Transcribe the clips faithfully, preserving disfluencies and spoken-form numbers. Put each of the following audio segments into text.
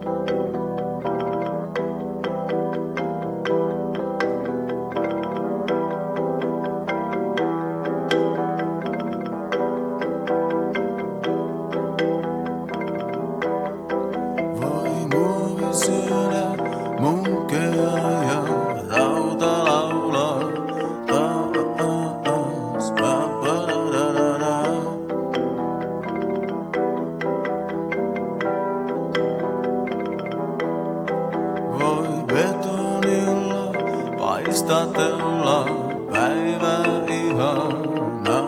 Istatella päivä ihana.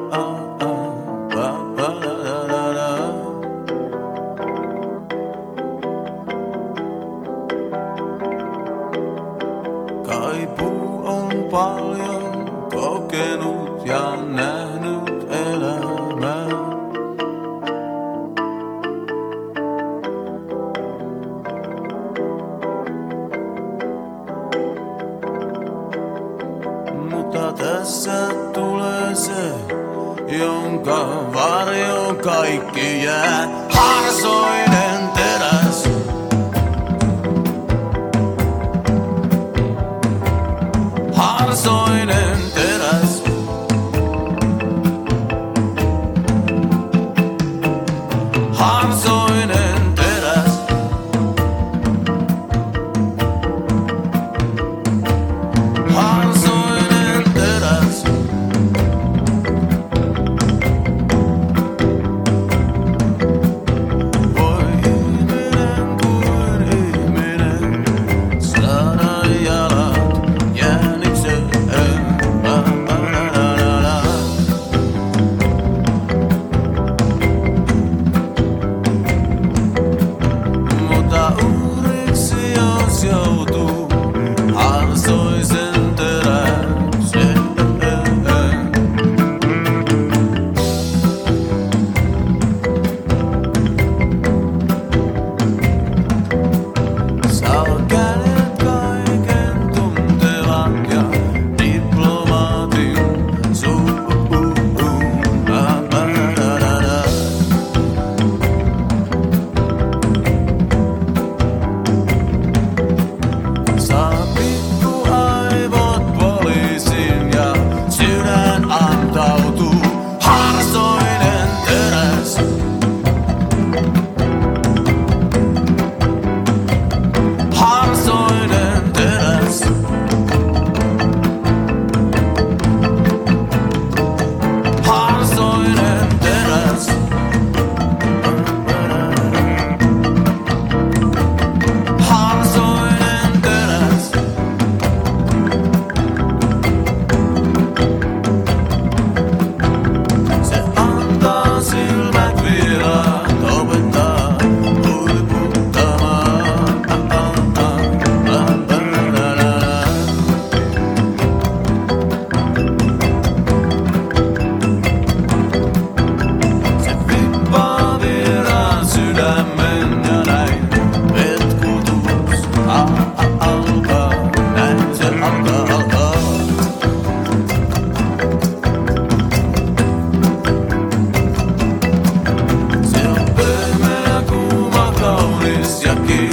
Kaipuu on paljon kokenut ja nähnyt elämää. Mutta tässä tulee se, jonka varjo kaikki jää. Harsoinen teräs. Harsoinen teräs. Harsoinen teräs. Harsoinen teräs. Voi ihminen kuin ihminen saada jalat jäänikseen. Mutta uhriksi jos joutuu harsoisen teräkseen. Saa kädet kaiken tuntevat ja diplomaatin suuhun. Saa pikkuaivot poliisin ja sydän antautuu. Harsoinen teräs. Harsoinen teräs. Harsoinen teräs. Harsoinen teräs. Se antaa silmät vieraat, opettaa huiputtamaan. Se vippaa vieraan sydämen ja näin vetkutus alkaa, näin se alkaa, alkaa. Se on pehmeä, kuuma, kaunis ja kiinni.